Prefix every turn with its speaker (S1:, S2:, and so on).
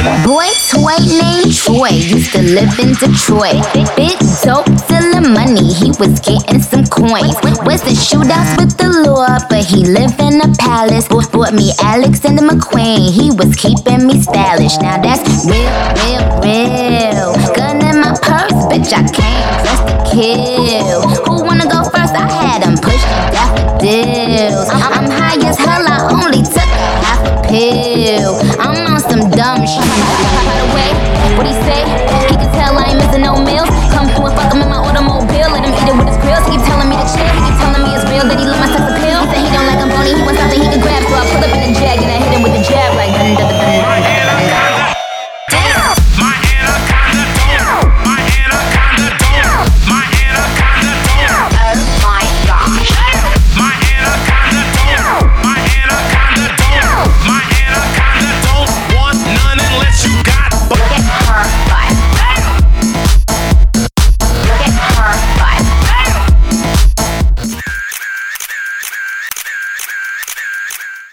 S1: Boy toy named Troy used to live in Detroit. Big dope, stealing money, he was getting some coins. Was in shootouts with the law, but he lived in a palace. Bought me Alexander McQueen, he was keeping me stylish. Now that's real, real, real. Gun in my purse, bitch, I came just to kill. Who wanna go first? I had him pushing daffodils. I'm high as hell, I only took a half a pill. I'm on some dumb shit. By the way, what he say? He can tell I ain't missing no meals. Come through and fuck him in my automobile. Let him eat it with his grills. He keep telling me to chill. He keep telling me it's real that he love my sex appeal. He said he don't like I'm bony. He wants something he can grab. So I pull up and